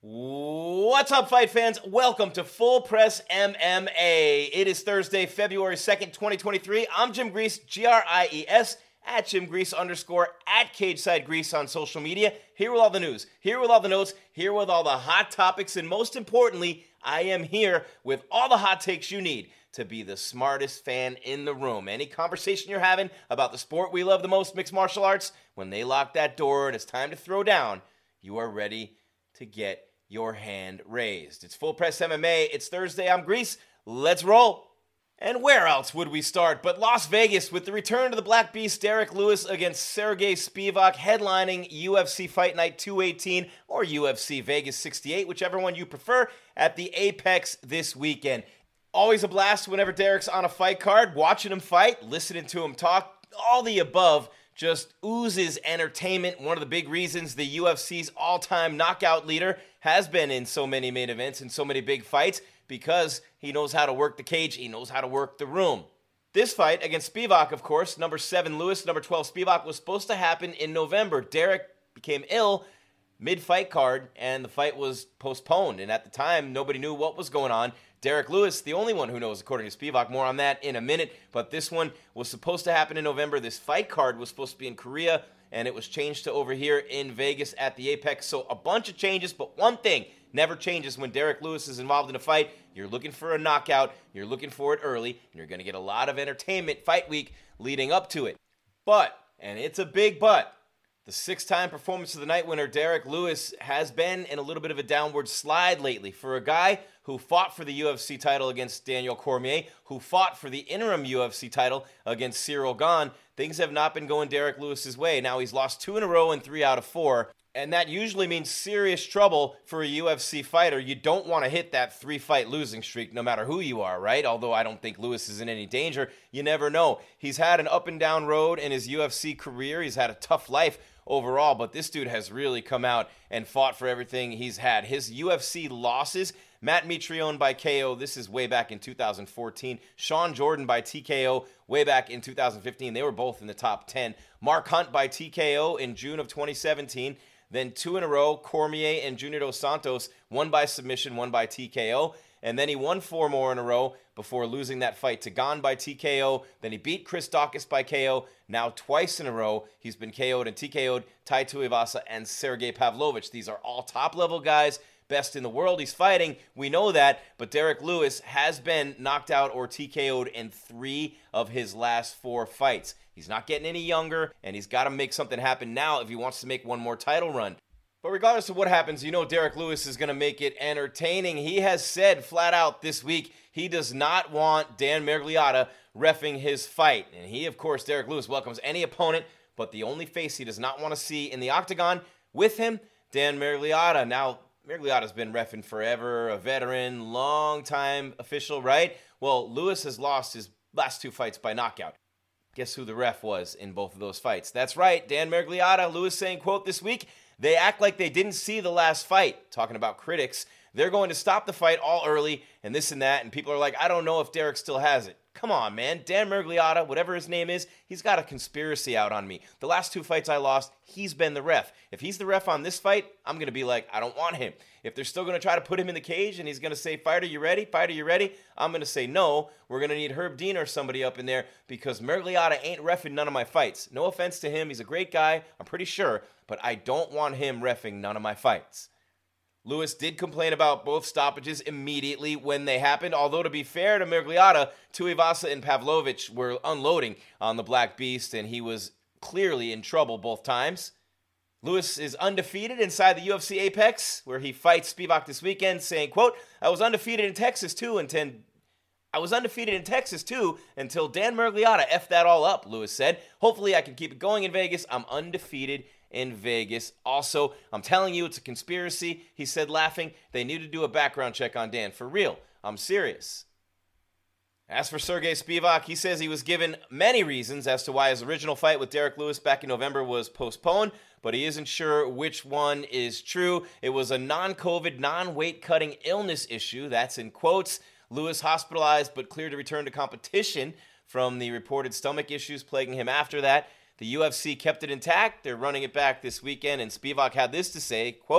What's up, fight fans? Welcome to Full Press MMA. It is Thursday, February 2nd, 2023. I'm Jim Grease, G-R-I-E-S, at Jim Grease _ at Cageside Grease on social media. Here with all the news, here with all the notes, here with all the hot topics, and most importantly, I am here with all the hot takes you need to be the smartest fan in the room. Any conversation you're having about the sport we love the most, mixed martial arts, when they lock that door and it's time to throw down, you are ready to get your hand raised. It's Full Press MMA. It's Thursday. I'm Grease. Let's roll. And where else would we start but Las Vegas with the return to the Black Beast, Derek Lewis against Sergey Spivak, headlining UFC Fight Night 218 or UFC Vegas 68, whichever one you prefer, at the Apex this weekend. Always a blast whenever Derek's on a fight card, watching him fight, listening to him talk, all the above. Just oozes entertainment. One of the big reasons the UFC's all-time knockout leader has been in so many main events and so many big fights, because he knows how to work the cage, he knows how to work the room. This fight against Spivak, of course, number 7 Lewis, number 12 Spivak, was supposed to happen in November. Derek became ill mid-fight card, and the fight was postponed. And at the time, nobody knew what was going on. Derek Lewis, the only one who knows, according to Spivak. More on that in a minute. But this one was supposed to happen in November. This fight card was supposed to be in Korea, and it was changed to over here in Vegas at the Apex. So a bunch of changes, but one thing never changes when Derek Lewis is involved in a fight. You're looking for a knockout. You're looking for it early, and you're going to get a lot of entertainment fight week leading up to it. But, and it's a big but, the 6-time Performance of the Night winner, Derek Lewis, has been in a little bit of a downward slide lately. For a guy who fought for the UFC title against Daniel Cormier, who fought for the interim UFC title against Ciryl Gane, things have not been going Derek Lewis's way. Now he's lost 2 in a row and 3 out of 4, and that usually means serious trouble for a UFC fighter. You don't want to hit that 3-fight losing streak no matter who you are, right? Although I don't think Lewis is in any danger. You never know. He's had an up and down road in his UFC career. He's had a tough life overall, but this dude has really come out and fought for everything he's had. His UFC losses: Matt Mitrione by KO, this is way back in 2014. Sean Jordan by TKO way back in 2015. They were both in the top 10. Mark Hunt by TKO in June of 2017. Then 2 in a row, Cormier and Junior Dos Santos, one by submission, one by TKO. And then he won 4 more in a row before losing that fight to Gane by TKO. Then he beat Chris Daukaus by KO. Now twice in a row, he's been KO'd and TKO'd Tai Tuivasa and Sergey Pavlovich. These are all top-level guys, best in the world he's fighting. We know that, but Derek Lewis has been knocked out or TKO'd in 3 of his last 4 fights. He's not getting any younger, and he's got to make something happen now if he wants to make one more title run. But regardless of what happens, you know Derek Lewis is going to make it entertaining. He has said flat out this week he does not want Dan Miragliotta reffing his fight. And he, of course, Derek Lewis, welcomes any opponent, but the only face he does not want to see in the octagon with him, Dan Miragliotta. Now, Miragliotta's been reffing forever, a veteran, long-time official, right? Well, Lewis has lost his last 2 fights by knockout. Guess who the ref was in both of those fights? That's right, Dan Miragliotta. Lewis saying, quote, this week, they act like they didn't see the last fight. Talking about critics. They're going to stop the fight all early and this and that. And people are like, I don't know if Derek still has it. Come on, man. Dan Miragliotta, whatever his name is, he's got a conspiracy out on me. The last 2 fights I lost, he's been the ref. If he's the ref on this fight, I'm going to be like, I don't want him. If they're still going to try to put him in the cage and he's going to say, fighter, you ready? Fighter, you ready? I'm going to say, no, we're going to need Herb Dean or somebody up in there, because Miragliotta ain't reffing none of my fights. No offense to him. He's a great guy, I'm pretty sure, but I don't want him reffing none of my fights. Lewis did complain about both stoppages immediately when they happened, although to be fair to Miragliotta, Tuivasa and Pavlovich were unloading on the Black Beast, and he was clearly in trouble both times. Lewis is undefeated inside the UFC Apex, where he fights Spivak this weekend, saying, quote, I was undefeated in Texas too until Dan Miragliotta effed that all up, Lewis said. Hopefully I can keep it going in Vegas. I'm undefeated in Vegas. Also, I'm telling you, it's a conspiracy, he said, laughing. They need to do a background check on Dan. For real. I'm serious. As for Sergey Spivak, he says he was given many reasons as to why his original fight with Derek Lewis back in November was postponed, but he isn't sure which one is true. It was a non-COVID, non-weight-cutting illness issue. That's in quotes. Lewis hospitalized but cleared to return to competition from the reported stomach issues plaguing him after that. The UFC kept it intact. They're running it back this weekend, and Spivak had this to say, quote,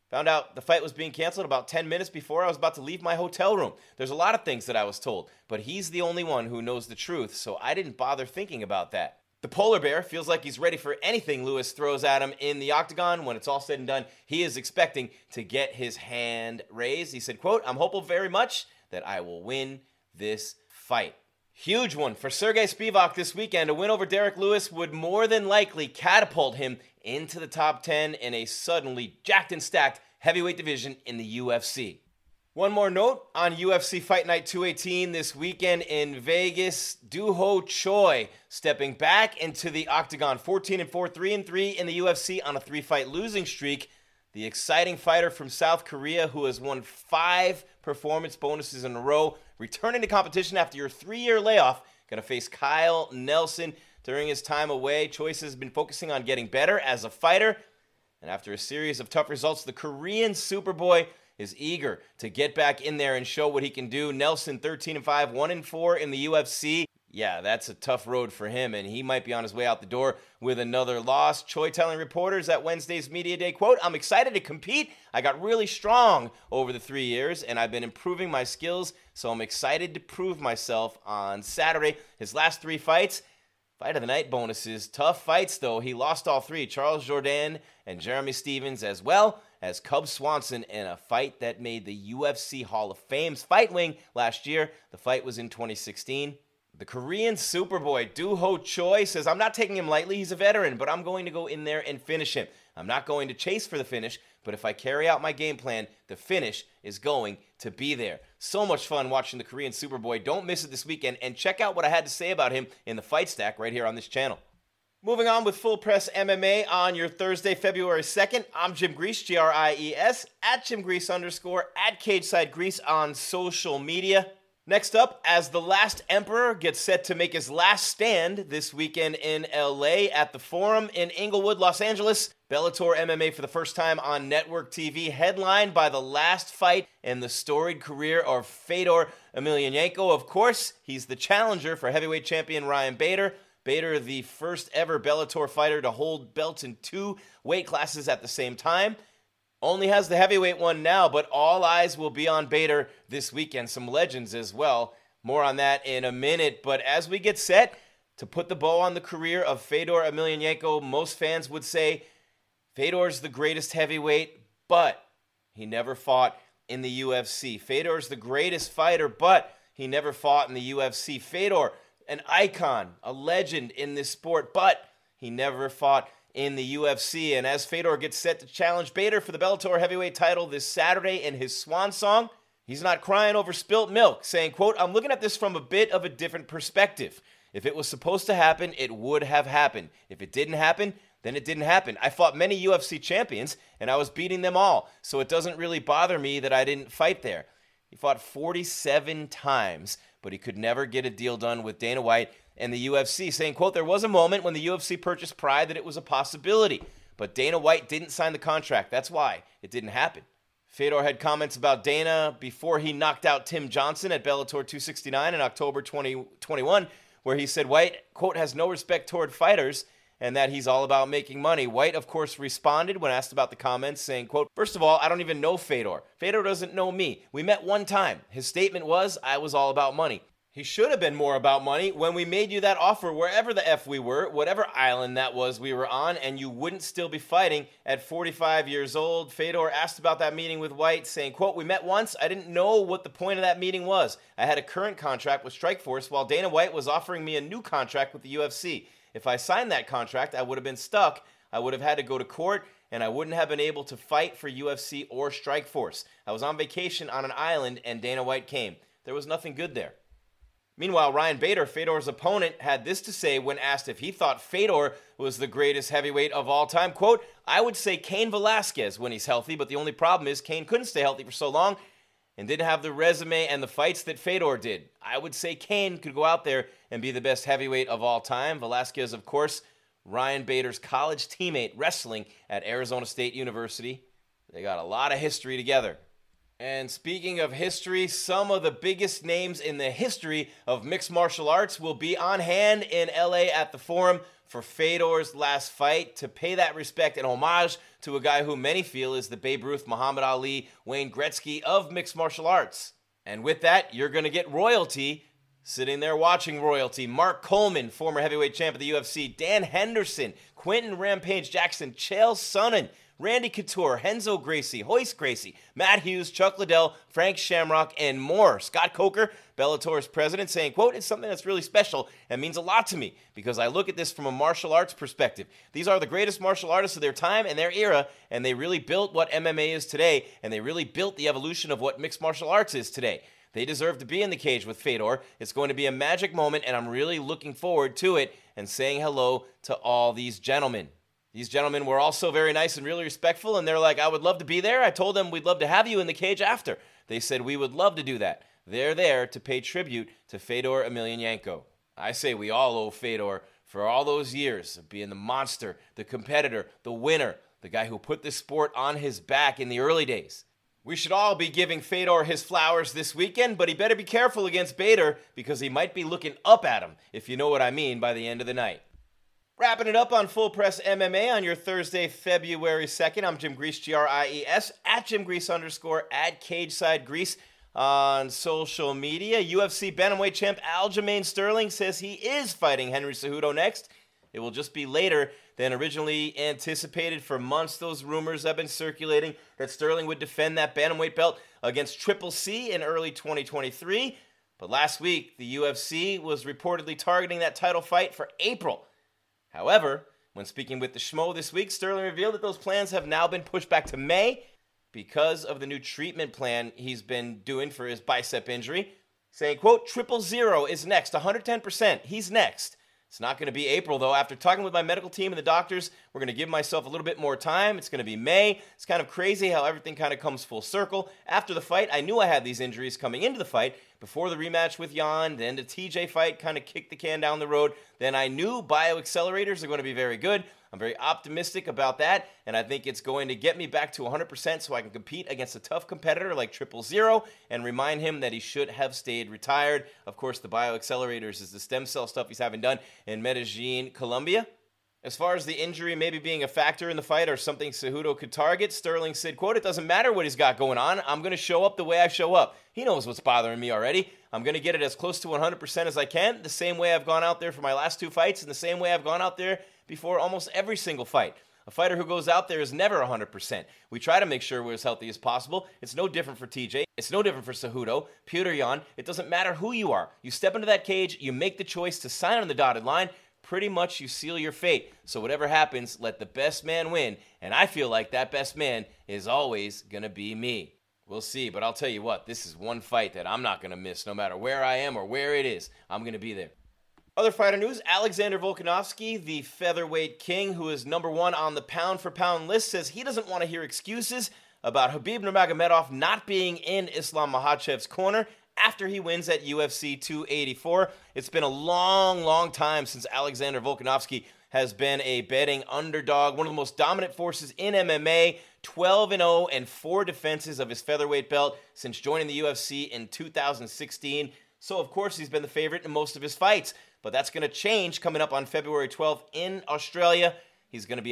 Found out the fight was being canceled about 10 minutes before I was about to leave my hotel room. There's a lot of things that I was told, but he's the only one who knows the truth, so I didn't bother thinking about that. The polar bear feels like he's ready for anything Lewis throws at him in the octagon. When it's all said and done, he is expecting to get his hand raised. He said, quote, "I'm hopeful very much that I will win this fight." Huge one for Sergey Spivak this weekend. A win over Derek Lewis would more than likely catapult him into the top 10 in a suddenly jacked and stacked heavyweight division in the UFC. One more note on UFC Fight Night 218 this weekend in Vegas. Doo Ho Choi stepping back into the octagon, 14-4, 3-3 in the UFC on a 3-fight losing streak. The exciting fighter from South Korea who has won 5 performance bonuses in a row, returning to competition after a 3-year layoff, going to face Kyle Nelson. During his time away, Choi has been focusing on getting better as a fighter. And after a series of tough results, the Korean Superboy is eager to get back in there and show what he can do. Nelson 13-5, 1-4 in the UFC. Yeah, that's a tough road for him, and he might be on his way out the door with another loss. Choi telling reporters at Wednesday's media day, quote, "I'm excited to compete. I got really strong over the 3 years, and I've been improving my skills, so I'm excited to prove myself on Saturday." His last 3 fights, fight of the night bonuses. Tough fights, though. He lost all 3. Charles Jourdain and Jeremy Stevens, as well as Cub Swanson in a fight that made the UFC Hall of Fame's fight wing last year. The fight was in 2016. The Korean Superboy, Doo Ho Choi, says, "I'm not taking him lightly. He's a veteran, but I'm going to go in there and finish him. I'm not going to chase for the finish, but if I carry out my game plan, the finish is going to be there." So much fun watching the Korean Superboy. Don't miss it this weekend, and check out what I had to say about him in the Fight Stack right here on this channel. Moving on with Full Press MMA on your Thursday, February 2nd. I'm Jim Grease, Gries, at Jim Grease _, at Cageside Grease on social media. Next up, as the Last Emperor gets set to make his last stand this weekend in LA at the Forum in Inglewood, Los Angeles, Bellator MMA for the first time on network TV, headlined by the last fight in the storied career of Fedor Emelianenko. Of course, he's the challenger for heavyweight champion Ryan Bader. Bader, the first ever Bellator fighter to hold belts in 2 weight classes at the same time. Only has the heavyweight one now, but all eyes will be on Bader this weekend. Some legends as well. More on that in a minute. But as we get set to put the bow on the career of Fedor Emelianenko, most fans would say Fedor's the greatest heavyweight, but he never fought in the UFC. Fedor's the greatest fighter, but he never fought in the UFC. Fedor, an icon, a legend in this sport, but he never fought in the UFC. And as Fedor gets set to challenge Bader for the Bellator heavyweight title this Saturday in his swan song, he's not crying over spilt milk, saying, quote, "I'm looking at this from a bit of a different perspective. If it was supposed to happen, it would have happened. If it didn't happen, then it didn't happen. I fought many UFC champions, and I was beating them all, so it doesn't really bother me that I didn't fight there." He fought 47 times, but he could never get a deal done with Dana White and the UFC, saying, quote, "There was a moment when the UFC purchased Pride that it was a possibility, but Dana White didn't sign the contract. That's why it didn't happen." Fedor had comments about Dana before he knocked out Tim Johnson at Bellator 269 in October 2021, where he said White, quote, "has no respect toward fighters and that he's all about making money." White, of course, responded when asked about the comments, saying, quote, "First of all, I don't even know Fedor. Fedor doesn't know me. We met one time. His statement was, I was all about money. He should have been more about money when we made you that offer wherever the F we were, whatever island that was we were on, and you wouldn't still be fighting at 45 years old. Fedor asked about that meeting with White, saying, quote, "We met once. I didn't know what the point of that meeting was. I had a current contract with Strikeforce while Dana White was offering me a new contract with the UFC. If I signed that contract, I would have been stuck. I would have had to go to court, and I wouldn't have been able to fight for UFC or Strikeforce. I was on vacation on an island, and Dana White came. There was nothing good there." Meanwhile, Ryan Bader, Fedor's opponent, had this to say when asked if he thought Fedor was the greatest heavyweight of all time. Quote, "I would say Cain Velasquez when he's healthy, but the only problem is Cain couldn't stay healthy for so long and didn't have the resume and the fights that Fedor did. I would say Cain could go out there and be the best heavyweight of all time." Velasquez, of course, Ryan Bader's college teammate wrestling at Arizona State University. They got a lot of history together. And speaking of history, some of the biggest names in the history of mixed martial arts will be on hand in LA at the Forum for Fedor's last fight to pay that respect and homage to a guy who many feel is the Babe Ruth, Muhammad Ali, Wayne Gretzky of mixed martial arts. And with that, you're going to get royalty sitting there watching royalty. Mark Coleman, former heavyweight champ of the UFC, Dan Henderson, Quentin Rampage Jackson, Chael Sonnen, Randy Couture, Renzo Gracie, Royce Gracie, Matt Hughes, Chuck Liddell, Frank Shamrock, and more. Scott Coker, Bellator's president, saying, quote, "It's something that's really special and means a lot to me because I look at this from a martial arts perspective. These are the greatest martial artists of their time and their era, and they really built what MMA is today, and they really built the evolution of what mixed martial arts is today. They deserve to be in the cage with Fedor. It's going to be a magic moment, and I'm really looking forward to it and saying hello to all these gentlemen." These gentlemen were also very nice and really respectful, and they're like, "I would love to be there." I told them we'd love to have you in the cage after. They said, "We would love to do that." They're there to pay tribute to Fedor Emelianenko. I say we all owe Fedor for all those years of being the monster, the competitor, the winner, the guy who put this sport on his back in the early days. We should all be giving Fedor his flowers this weekend, but he better be careful against Bader because he might be looking up at him, if you know what I mean, by the end of the night. Wrapping it up on Full Press MMA on your Thursday, February 2nd. I'm Jim Grease, Gries, at Jim Grease _ at Cageside Grease on social media. UFC bantamweight champ Aljamain Sterling says he is fighting Henry Cejudo next. It will just be later than originally anticipated. For months, those rumors have been circulating that Sterling would defend that bantamweight belt against Triple C in early 2023. But last week, the UFC was reportedly targeting that title fight for April. However, when speaking with the Schmo this week, Sterling revealed that those plans have now been pushed back to May because of the new treatment plan he's been doing for his bicep injury, saying, quote, "000 is next, 110%. He's next. It's not going to be April, though. After talking with my medical team and the doctors, we're going to give myself a little bit more time. It's going to be May. It's kind of crazy how everything kind of comes full circle. After the fight, I knew I had these injuries coming into the fight. Before the rematch with Jan, then the TJ fight kind of kicked the can down the road. Then I knew bioaccelerators are going to be very good. I'm very optimistic about that, and I think it's going to get me back to 100% so I can compete against a tough competitor like 000 and remind him that he should have stayed retired." Of course, the bioaccelerators is the stem cell stuff he's having done in Medellin, Colombia. As far as the injury maybe being a factor in the fight or something Cejudo could target, Sterling said, quote, "It doesn't matter what he's got going on. I'm going to show up the way I show up. He knows what's bothering me already. I'm going to get it as close to 100% as I can, the same way I've gone out there for my last two fights and the same way I've gone out there before almost every single fight. A fighter who goes out there is never 100%. We try to make sure we're as healthy as possible. It's no different for TJ. It's no different for Cejudo, Petr Yan. It doesn't matter who you are. You step into that cage, you make the choice to sign on the dotted line. Pretty much you seal your fate. So whatever happens, let the best man win. And I feel like that best man is always going to be me." We'll see, but I'll tell you what, this is one fight that I'm not going to miss no matter where I am or where it is. I'm going to be there. Other fighter news, Alexander Volkanovski, the featherweight king who is number one on the pound-for-pound list, says he doesn't want to hear excuses about Khabib Nurmagomedov not being in Islam Makhachev's corner after he wins at UFC 284. It's been a long, long time since Alexander Volkanovski has been a betting underdog, one of the most dominant forces in MMA, 12-0 and 4 defenses of his featherweight belt since joining the UFC in 2016. So, of course, he's been the favorite in most of his fights. But that's going to change coming up on February 12th in Australia. He's going to be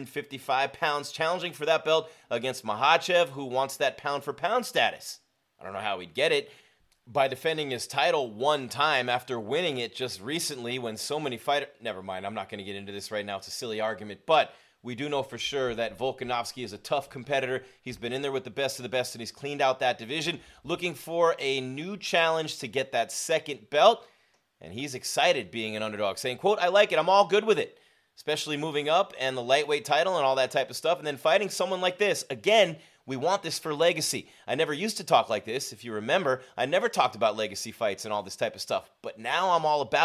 155 pounds challenging for that belt against Makhachev, who wants that pound-for-pound status. I don't know how he'd get it. By defending his title one time after winning it just recently when so many fighters... Never mind, I'm not going to get into this right now. It's a silly argument. But we do know for sure that Volkanovski is a tough competitor. He's been in there with the best of the best, and he's cleaned out that division, looking for a new challenge to get that second belt. And he's excited being an underdog, saying, quote, "I like it. I'm all good with it." Especially moving up and the lightweight title and all that type of stuff. And then fighting someone like this. Again, we want this for legacy. I never used to talk like this. If you remember, I never talked about legacy fights and all this type of stuff. But now I'm all about it.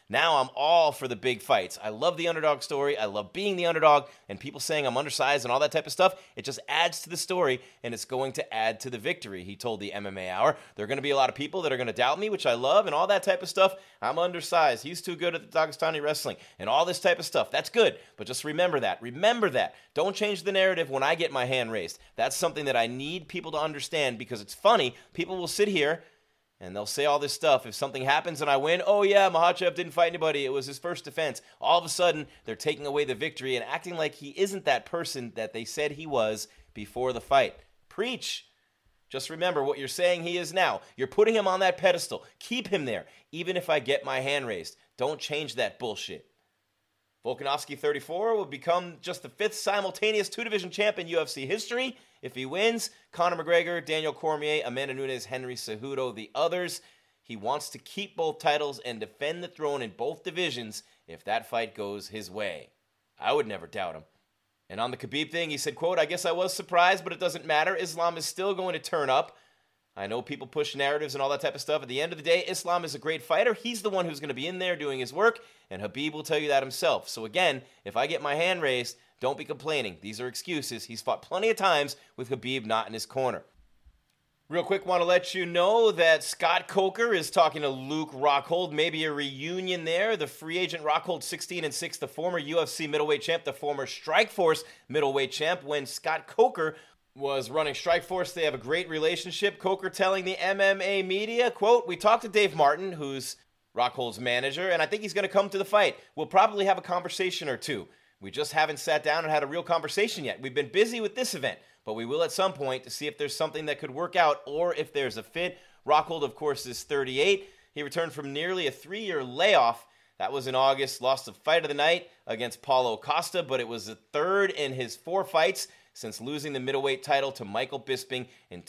Now I'm all for the big fights. I love the underdog story. I love being the underdog, and people saying I'm undersized and all that type of stuff. It just adds to the story, and it's going to add to the victory, he told the MMA Hour. There are going to be a lot of people that are going to doubt me, which I love, and all that type of stuff. I'm undersized. He's too good at the Dagestani wrestling, and all this type of stuff. That's good, but just remember that. Remember that. Don't change the narrative when I get my hand raised. That's something that I need people to understand, because it's funny. People will sit here and they'll say all this stuff. If something happens and I win, oh yeah, Makhachev didn't fight anybody. It was his first defense. All of a sudden, they're taking away the victory and acting like he isn't that person that they said he was before the fight. Preach. Just remember what you're saying he is now. You're putting him on that pedestal. Keep him there, even if I get my hand raised. Don't change that bullshit. Volkanovski 34 will become just the 5th simultaneous 2-division champ in UFC history. If he wins, Conor McGregor, Daniel Cormier, Amanda Nunes, Henry Cejudo, the others. He wants to keep both titles and defend the throne in both divisions if that fight goes his way. I would never doubt him. And on the Khabib thing, he said, quote, I guess I was surprised, but it doesn't matter. Islam is still going to turn up. I know people push narratives and all that type of stuff. At the end of the day, Islam is a great fighter. He's the one who's going to be in there doing his work, and Khabib will tell you that himself. So again, if I get my hand raised, don't be complaining. These are excuses. He's fought plenty of times with Khabib not in his corner. Real quick, want to let you know that Scott Coker is talking to Luke Rockhold. Maybe a reunion there. The free agent Rockhold, 16-6, the former UFC middleweight champ, the former Strikeforce middleweight champ. When Scott Coker was running Strikeforce, they have a great relationship. Coker telling the MMA media, quote, we talked to Dave Martin, who's Rockhold's manager, and I think he's going to come to the fight. We'll probably have a conversation or two. We just haven't sat down and had a real conversation yet. We've been busy with this event, but we will at some point to see if there's something that could work out or if there's a fit. Rockhold, of course, is 38. He returned from nearly a 3-year layoff. That was in August. Lost the fight of the night against Paulo Costa, but it was the 3rd in his 4 fights since losing the middleweight title to Michael Bisping in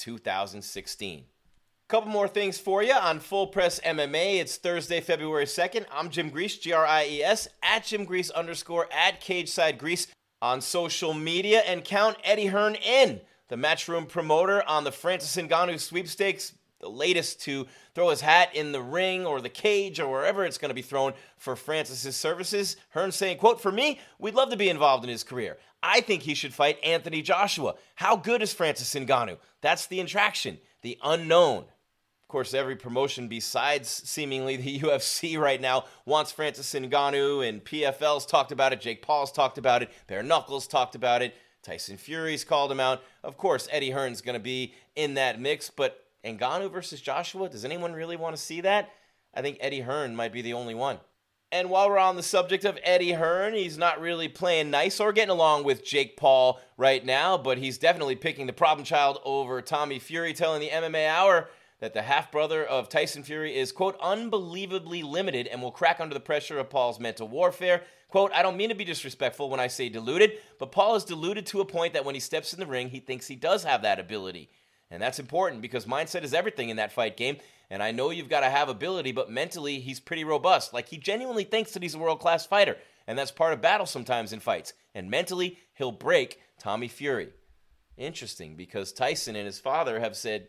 2016. Couple more things for you on Full Press MMA. It's Thursday, February 2nd. I'm Jim Grease, Gries, at Jim Grease _ at Cageside Grease on social media. And count Eddie Hearn in, the Matchroom promoter on the Francis Ngannou sweepstakes, the latest to throw his hat in the ring or the cage or wherever it's going to be thrown for Francis's services. Hearn saying, quote, for me, we'd love to be involved in his career. I think he should fight Anthony Joshua. How good is Francis Ngannou? That's the attraction, the unknown. Of course, every promotion besides seemingly the UFC right now wants Francis Ngannou, and PFL's talked about it, Jake Paul's talked about it, Bare Knuckles talked about it, Tyson Fury's called him out. Of course, Eddie Hearn's going to be in that mix, but Ngannou versus Joshua, does anyone really want to see that? I think Eddie Hearn might be the only one. And while we're on the subject of Eddie Hearn, he's not really playing nice or getting along with Jake Paul right now, but he's definitely picking the problem child over Tommy Fury, telling the MMA Hour that the half-brother of Tyson Fury is, quote, unbelievably limited and will crack under the pressure of Paul's mental warfare. Quote, I don't mean to be disrespectful when I say deluded, but Paul is deluded to a point that when he steps in the ring, he thinks he does have that ability. And that's important because mindset is everything in that fight game. And I know you've got to have ability, but mentally he's pretty robust. Like, he genuinely thinks that he's a world-class fighter. And that's part of battle sometimes in fights. And mentally, he'll break Tommy Fury. Interesting, because Tyson and his father have said,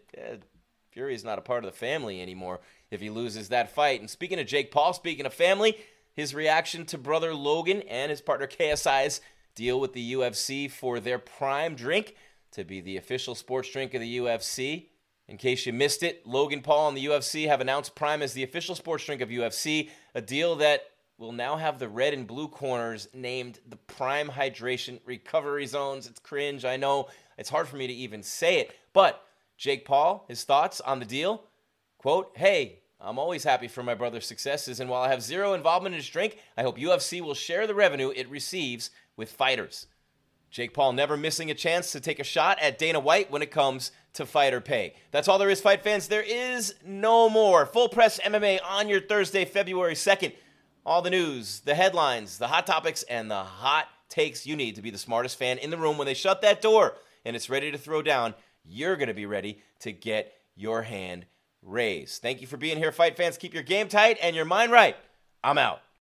Fury is not a part of the family anymore if he loses that fight. And speaking of Jake Paul, speaking of family, his reaction to brother Logan and his partner KSI's deal with the UFC for their Prime drink to be the official sports drink of the UFC. In case you missed it, Logan Paul and the UFC have announced Prime as the official sports drink of UFC, a deal that will now have the red and blue corners named the Prime Hydration Recovery Zones. It's cringe, I know. It's hard for me to even say it, but Jake Paul, his thoughts on the deal, quote, hey, I'm always happy for my brother's successes, and while I have zero involvement in his drink, I hope UFC will share the revenue it receives with fighters. Jake Paul never missing a chance to take a shot at Dana White when it comes to fighter pay. That's all there is, fight fans. There is no more. Full Press MMA on your Thursday, February 2nd. All the news, the headlines, the hot topics, and the hot takes you need to be the smartest fan in the room. When they shut that door and it's ready to throw down, you're going to be ready to get your hand raised. Thank you for being here, fight fans. Keep your game tight and your mind right. I'm out.